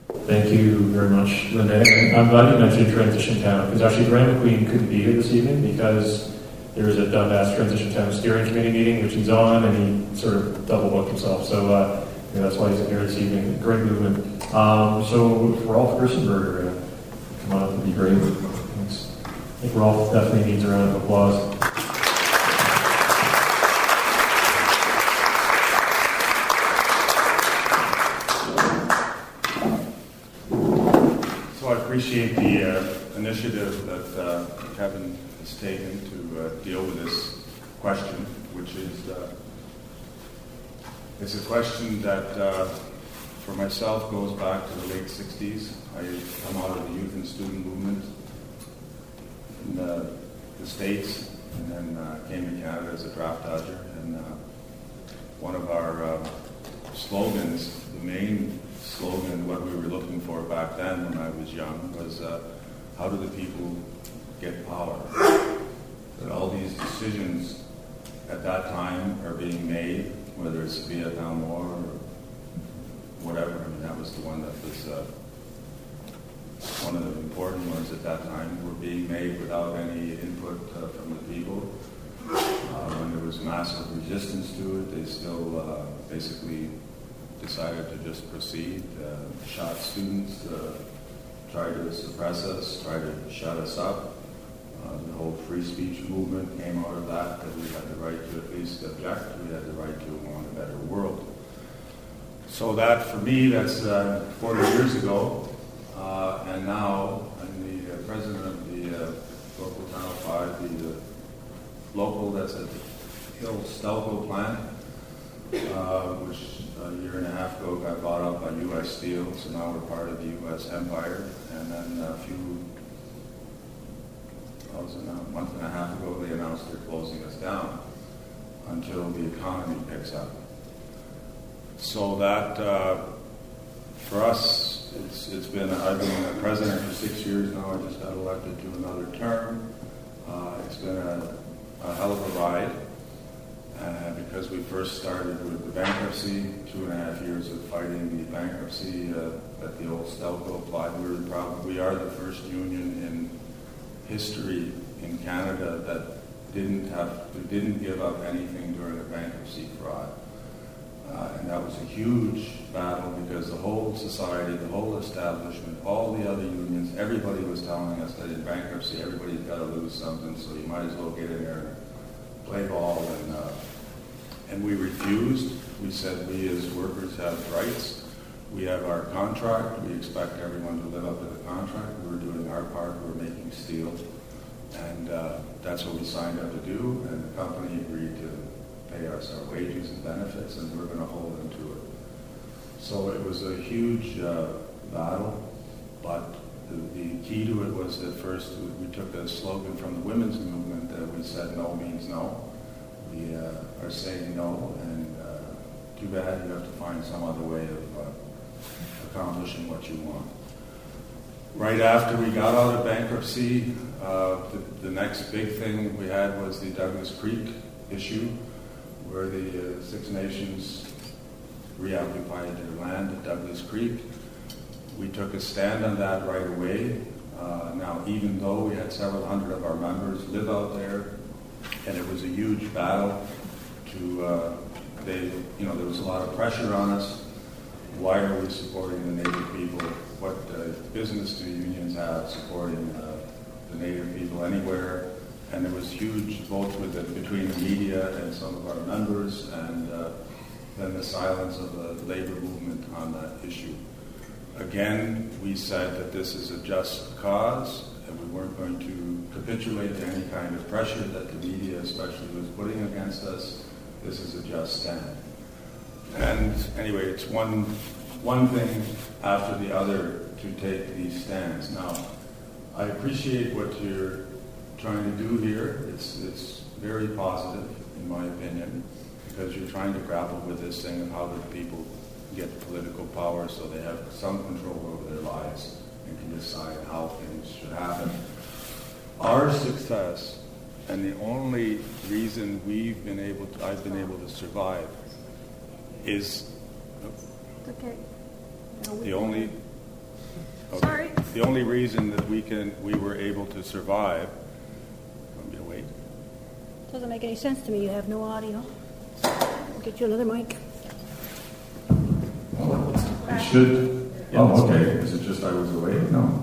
Thank you very much, Linda. And I'm glad you mentioned Transition Town, because actually Graham McQueen couldn't be here this evening because there was a Dundas Transition Town Steering Committee meeting, which he's on, and he sort of double-booked himself. So that's why he's here this evening. Great movement. So Rolf Gerstenberger, come on up, would be great. Thanks. I think Rolf definitely needs a round of applause. I appreciate the initiative that Kevin has taken to deal with this question, which is it's a question that for myself goes back to the late 60s. I come out of the youth and student movement in the States, and then came to Canada as a draft dodger. And one of our slogans, the main slogan, what we were looking for back then when I was young, was how do the people get power? That all these decisions at that time are being made, whether it's the Vietnam War or whatever. I mean, that was the one that was one of the important ones at that time, were being made without any input from the people. When there was massive resistance to it, they still basically decided to just proceed, shot students, tried to suppress us, tried to shut us up. The whole free speech movement came out of that we had the right to at least object, we had the right to want a better world. So that, for me, that's 40 years ago, and now I'm the president of the local Channel 5, the local that's at the Hill Stelco plant, which a year and a half ago got bought up by U.S. Steel, so now we're part of the U.S. empire. And then a month and a half ago, they announced they're closing us down until the economy picks up. So that, for us, it's been, I've been a president for 6 years now. I just got elected to another term. It's been a hell of a ride. Because we first started with the bankruptcy, 2.5 years of fighting the bankruptcy that the old Stelco applied. We are the first union in history in Canada that didn't give up anything during a bankruptcy fraud. And that was a huge battle because the whole society, the whole establishment, all the other unions, everybody was telling us that in bankruptcy everybody's got to lose something, so you might as well get in there and play ball. And we refused. We said we as workers have rights. We have our contract. We expect everyone to live up to the contract. We're doing our part. We're making steel. And that's what we signed up to do. And the company agreed to pay us our wages and benefits, and we're going to hold them to it. So it was a huge battle. But the key to it was that first we took a slogan from the women's movement that we said no means no. We are saying no, and too bad you have to find some other way of accomplishing what you want. Right after we got out of bankruptcy, the next big thing we had was the Douglas Creek issue, where the Six Nations reoccupied their land at Douglas Creek. We took a stand on that right away. Now, even though we had several hundred of our members live out there, and it was a huge battle there was a lot of pressure on us. Why are we supporting the Native people? What business do unions have supporting the Native people anywhere? And there was huge votes between the media and some of our members, and then the silence of the labor movement on that issue. Again, we said that this is a just cause, and we weren't going to capitulate to any kind of pressure that the media especially was putting against us. This is a just stand. And anyway, it's one thing after the other to take these stands. Now, I appreciate what you're trying to do here. It's very positive, in my opinion, because you're trying to grapple with this thing of how do people get political power so they have some control over their lives and can decide how things should happen. Our success, and the only reason I've been able to survive, is okay. the only Okay. Sorry. The only reason that we were able to survive. Want me to wait? Doesn't make any sense to me. You have no audio. I'll get you another mic. It should. Oh, okay. Is it just I was away? No.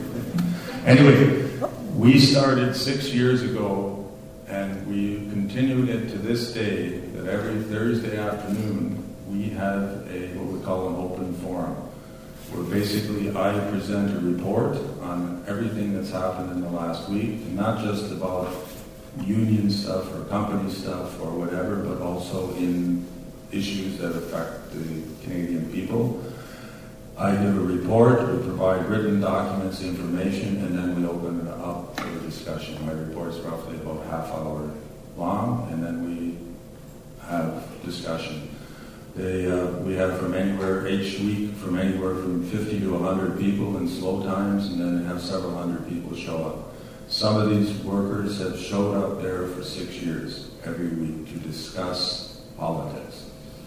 Anyway, We started 6 years ago, and we continued it to this day, that every Thursday afternoon we have what we call an open forum, where basically I present a report on everything that's happened in the last week, and not just about union stuff or company stuff or whatever, but also in issues that affect the Canadian people. I give a report, we provide written documents, information, and then we open it up for discussion. My report's roughly about half hour long, and then we have discussion. We have from anywhere, each week, from anywhere from 50 to 100 people in slow times, and then have several hundred people show up. Some of these workers have showed up there for 6 years, every week, to discuss politics.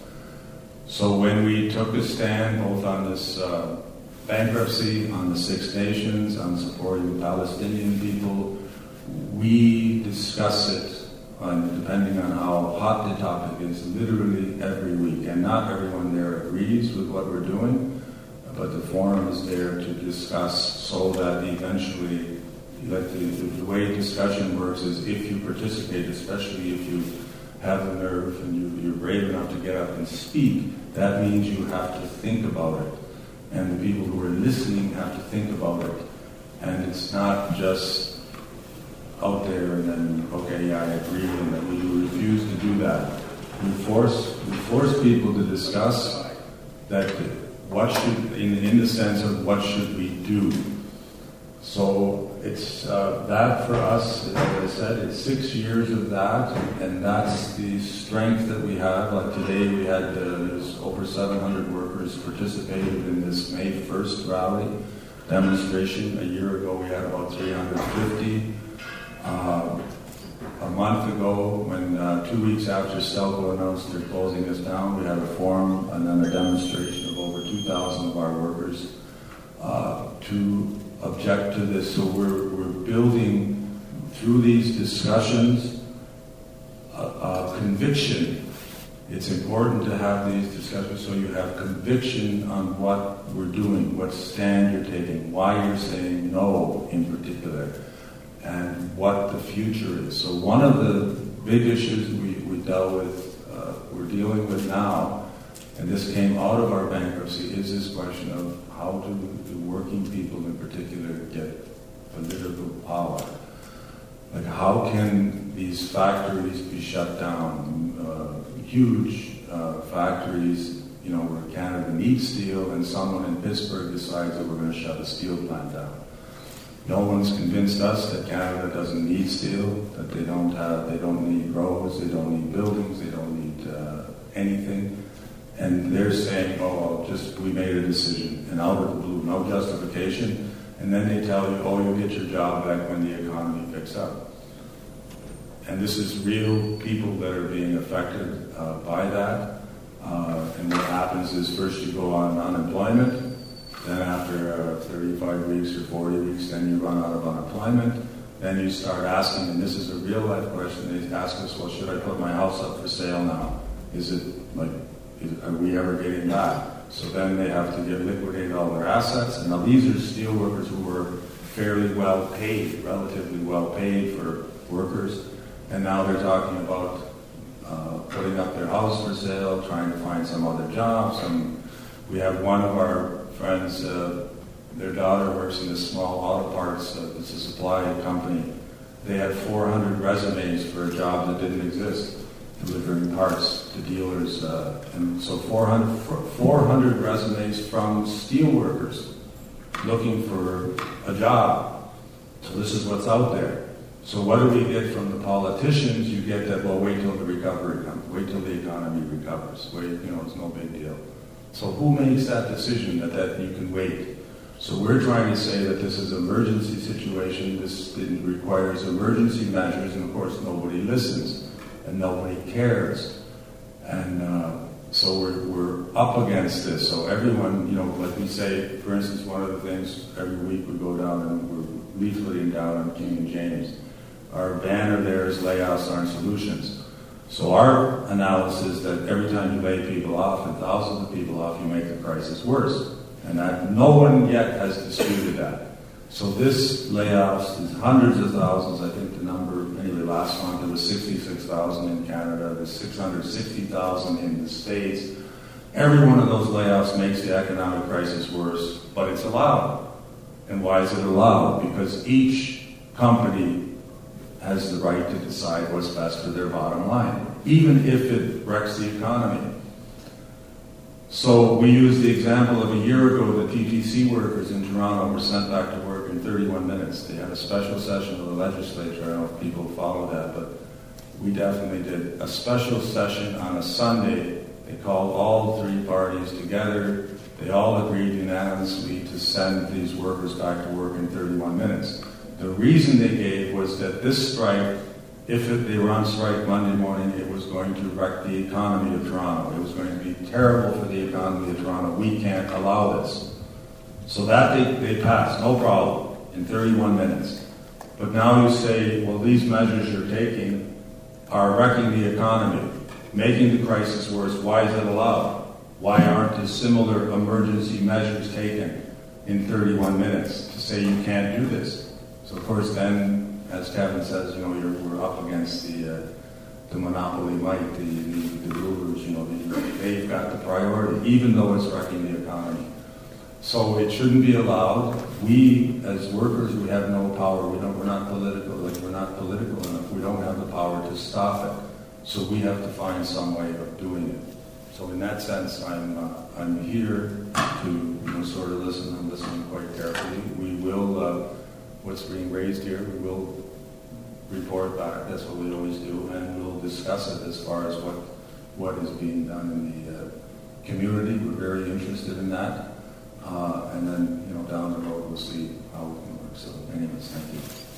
So when we took a stand both on this bankruptcy, on the Six Nations, on supporting the Palestinian people, we discuss it, depending on how hot the topic is, literally every week. And not everyone there agrees with what we're doing, but the forum is there to discuss so that eventually, the way discussion works is if you participate, especially if you have the nerve and you're brave enough to get up and speak, that means you have to think about it. And the people who are listening have to think about it. And it's not just out there and then, okay, yeah, I agree, and then we refuse to do that. We force people to discuss that what should, in the sense of what should we do. So it's that for us, as I said, it's 6 years of that, and that's the strength that we have. Like today, we had there's over 700 workers participated in this May 1st rally demonstration. A year ago, we had about 350. A month ago, when 2 weeks after Stelco announced they're closing us down, we had a forum and then a demonstration of over 2,000 of our workers to object to this. So we're building, through these discussions, a conviction. It's important to have these discussions so you have conviction on what we're doing, what stand you're taking, why you're saying no in particular, and what the future is. So one of the big issues we dealt with, we're dealing with now, and this came out of our bankruptcy, is this question of how do the working people in particular get political power? Like how can these factories be shut down? Huge factories, where Canada needs steel, and someone in Pittsburgh decides that we're going to shut a steel plant down. No one's convinced us that Canada doesn't need steel, that they don't need roads, they don't need buildings, they don't need anything. And they're saying, we made a decision, and out of the blue, no justification. And then they tell you, you'll get your job back when the economy picks up. And this is real people that are being affected by that. And what happens is first you go on unemployment, then after 35 weeks or 40 weeks, then you run out of unemployment. Then you start asking, and this is a real life question, they ask us, should I put my house up for sale now? Are we ever getting that? So then they have to liquidate all their assets. And now these are steel workers who were fairly well paid, relatively well paid for workers. And now they're talking about putting up their house for sale, trying to find some other jobs. And we have one of our friends, their daughter works in this small auto parts, it's a supply company. They had 400 resumes for a job that didn't exist, delivering parts to dealers. And so 400 resumes from steel workers looking for a job. So this is what's out there. So what do we get from the politicians? You get that, wait till the recovery comes. Wait till the economy recovers. Wait, it's no big deal. So who makes that decision that you can wait? So we're trying to say that this is an emergency situation. This requires emergency measures, and of course nobody listens and nobody cares. And So we're up against this. So everyone, like we say, for instance, one of the things every week we go down and we're leafleting down on King and James. Our banner there is layoffs aren't solutions. So our analysis that every time you lay people off, and thousands of people off, you make the crisis worse. And that no one yet has disputed that. So this layoffs is hundreds of thousands. I think the number, anyway, last month there was 66,000 in Canada. There's 660,000 in the States. Every one of those layoffs makes the economic crisis worse, but it's allowed. And why is it allowed? Because each company has the right to decide what's best for their bottom line, even if it wrecks the economy. So we used the example of a year ago, the TTC workers in Toronto were sent back to work in 31 minutes. They had a special session of the legislature. I don't know if people follow that, but we definitely did. A special session on a Sunday. They called all three parties together. They all agreed unanimously to send these workers back to work in 31 minutes. The reason they gave was that this strike, they were on strike Monday morning, it was going to wreck the economy of Toronto. It was going to be terrible for the economy of Toronto. We can't allow this. So that they passed, no problem, in 31 minutes. But now you say, well, these measures you're taking are wrecking the economy, making the crisis worse. Why is it allowed? Why aren't the similar emergency measures taken in 31 minutes to say you can't do this? So of course then, as Kevin says, we're up against the monopoly might, the rulers, they've got the priority, even though it's wrecking the economy. So it shouldn't be allowed. We, as workers, we have no power. We're not political. We're not political enough. We don't have the power to stop it. So we have to find some way of doing it. So in that sense, I'm here to sort of listen. I'm listening quite carefully. We will. What's being raised here, we will report back. That's what we always do, and we'll discuss it as far as what is being done in the community. We're very interested in that, and then down the road we'll see how we can work. So, anyways, thank you.